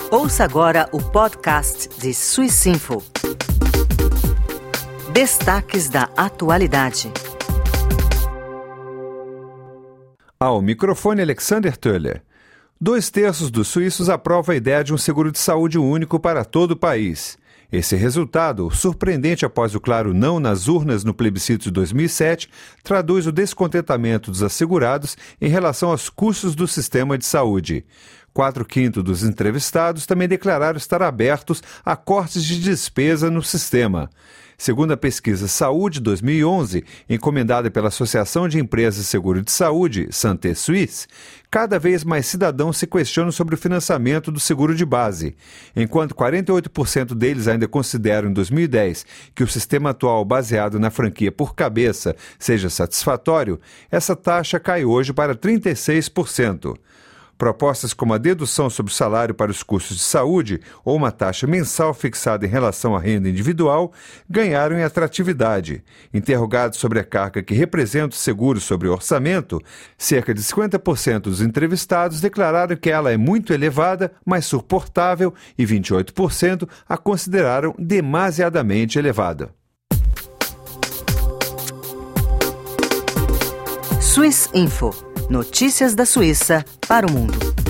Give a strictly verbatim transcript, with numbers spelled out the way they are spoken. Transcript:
Ouça agora o podcast de Swissinfo. Destaques da atualidade. Ao microfone, Alexander Töller. Dois terços dos suíços aprovam a ideia de um seguro de saúde único para todo o país. Esse resultado, surpreendente após o claro não nas urnas no plebiscito de dois mil e sete, traduz o descontentamento dos assegurados em relação aos custos do sistema de saúde. Quatro quintos dos entrevistados também declararam estar abertos a cortes de despesa no sistema. Segundo a pesquisa Saúde dois mil e onze, encomendada pela Associação de Empresas de Seguro de Saúde, Santé Suisse, cada vez mais cidadãos se questionam sobre o financiamento do seguro de base. Enquanto quarenta e oito por cento deles ainda consideram em dois mil e dez que o sistema atual baseado na franquia por cabeça seja satisfatório, essa taxa cai hoje para trinta e seis por cento. Propostas como a dedução sobre o salário para os custos de saúde ou uma taxa mensal fixada em relação à renda individual ganharam em atratividade. Interrogados sobre a carga que representa o seguro sobre o orçamento, cerca de cinquenta por cento dos entrevistados declararam que ela é muito elevada, mas suportável, e vinte e oito por cento a consideraram demasiadamente elevada. Swissinfo. Notícias da Suíça para o mundo.